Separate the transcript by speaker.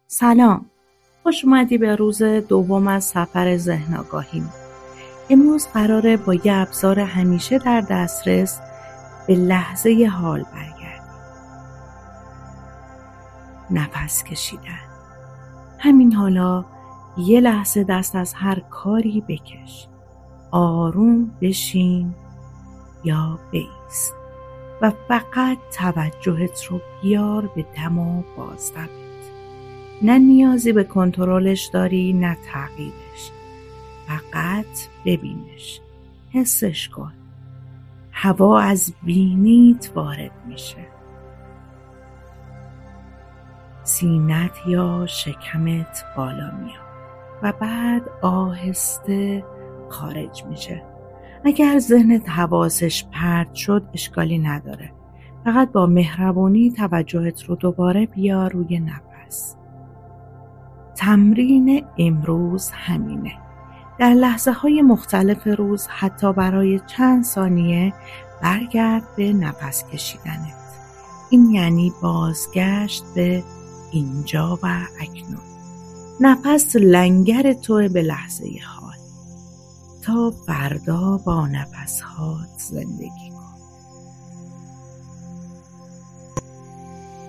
Speaker 1: سلام، خوش اومدی به روز دوم از سفر ذهن آگاهیم. امروز قراره با یه ابزار همیشه در دسترس به لحظه حال برگردیم. نفس کشیدن. همین حالا یه لحظه دست از هر کاری بکش. آروم بشین یا بایست و فقط توجهت رو بیار به دم و بازدمت. نه نیازی به کنترلش داری نه تغییرش. فقط ببینش، حسش کن. هوا از بینیت وارد میشه. سینت یا شکمت بالا میاد و بعد آهسته خارج میشه. اگر ذهنت حواسش پرت شد اشکالی نداره. فقط با مهربانی توجهت رو دوباره بیار روی نفس. تمرین امروز همینه. در لحظه های مختلف روز حتی برای چند ثانیه برگرد به نفس کشیدنت. این یعنی بازگشت به اینجا و اکنون. نفس لنگر توه به لحظه حال. تا فردا با نفسهات زندگی کن.